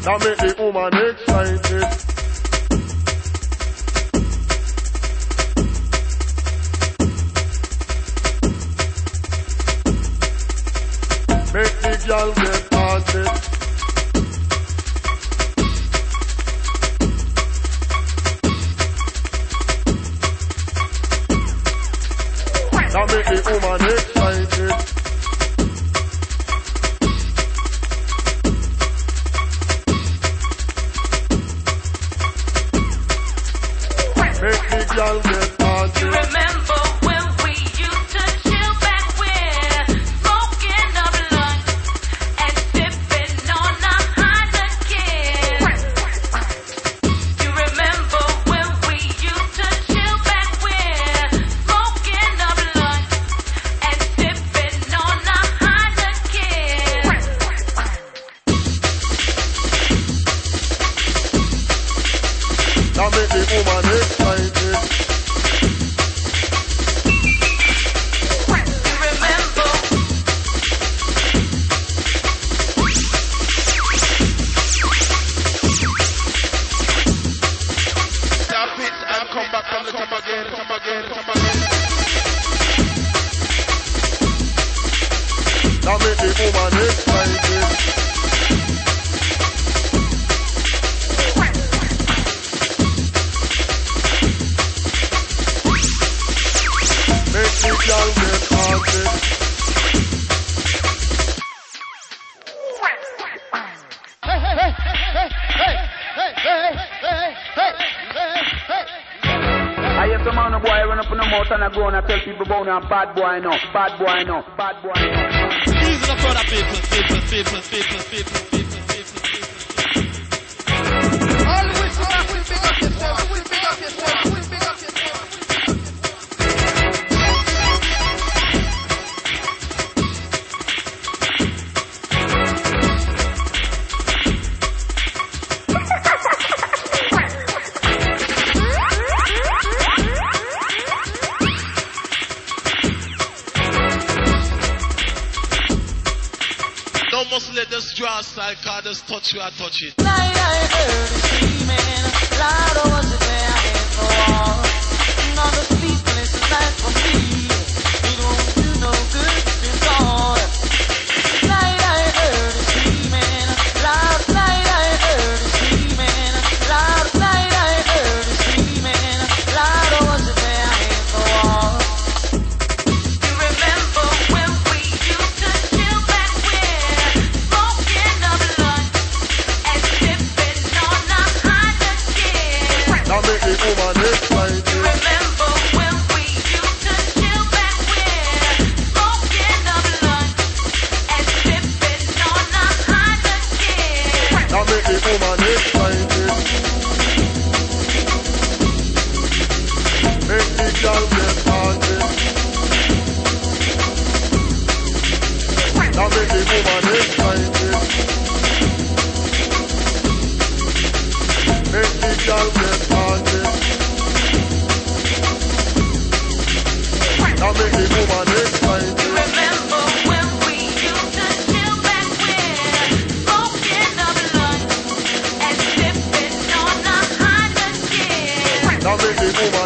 That make the woman excited. Make the girl get haunted. That make the woman excited. Make the girl get haunted. You remember when we used to chill back where smoking a blunt and sipping on a Heineken? You remember when we used to chill back where smoking a blunt and sipping on a Heineken? That make the woman excited. That make the woman excited. Make the girl get haunted. I hear some man a boy run up in the mouth and I go and I tell people about a bad boy no, bad boy no, bad boy no. These are the product people. Always back with big up yourself, always big up yourself, always big up yourself. Don't must let this draw style, cause just touch you, I touch it. Night I heard it screaming, loud was it there in the wall. All the sleepless night for me, it won't do no good at all. Night I heard it screaming, loud. Night I heard it screaming, loud. Night I heard it screaming, loud was it there in the wall. You remember when we used to chill back where smoking a blunt and sipping on a Heineken? That make the woman excited. You remember when we used to chill back where smoking a blunt and sipping on a Heineken? That make the woman excited. Make the girl get haunted. That make the woman excited. Make the girl get haunted. That make the woman excited. You remember when we used to chill back where smoking a blunt and sipping on a Heineken? That make the woman